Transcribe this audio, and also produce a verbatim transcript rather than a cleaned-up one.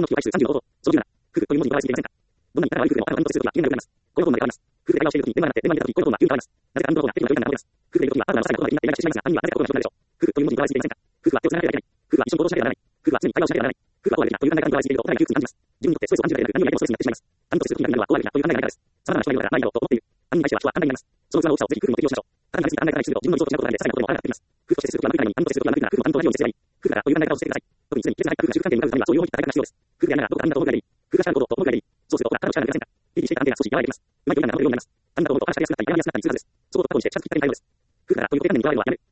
の規模倍数さんじゅうのこと、そのじゅうなな、夫婦という文字に加えすぎませんか。どんなにから悪い夫婦でもあるのとするときは、急になくなります。このことまで変わります。夫婦で会話をしているとき、電話が鳴って、電話に出たとき、このことは急に変わります。なぜか、あのことが結構な空間が多いです。夫婦でいるときは、あるのさいなことが気になってイライラしてしまいますが、犯人はなぜかことが一緒なんでしょう。夫婦という文字に加えすぎませんか。夫婦は手をつながればいけない。夫婦は一緒に行動しなければならない。夫婦は常に会話をしなければならない。夫婦は終わりだという考え方に加えすぎると、お互いに窮屈に感じます。自分にとってストレスを感じるだけでなく、何よりもストレスになってしまいます。他人と接するときになるのは終わりだという考えがないからです。様々な人がいるからないだろうと思っている。犯人に対しては人は簡単になります。その器の大きさをぜひ夫婦にも適用しましょう。ただなりすぎた考え方にすると、自分の理想と違うことがあるので、些細なことでも悪くなっています。夫婦として接するときは向くみたいに、他人と接するときは向くなら、夫婦も他人と同じように接すればいい。夫婦だからという考え方を捨ててください。特に常に決裂が入った夫婦が中間点に向かうためには、そういう思い切った考え方が必要です。夫婦でありながら、どこか他人だと思うぐらいでいい。夫婦が力なことと思うぐらいでいい。そうすると、ほら、ただの力になりませんか。ピリピリしていた関係が少し和らいできます。うまい距離感が保てるようになります。他人だと思うと話しかけやすくなったり、選びやすくなったりするはずです。そうと過去にして近づきたい態度です。夫婦だからという固定観念にとらわれるのはやめる。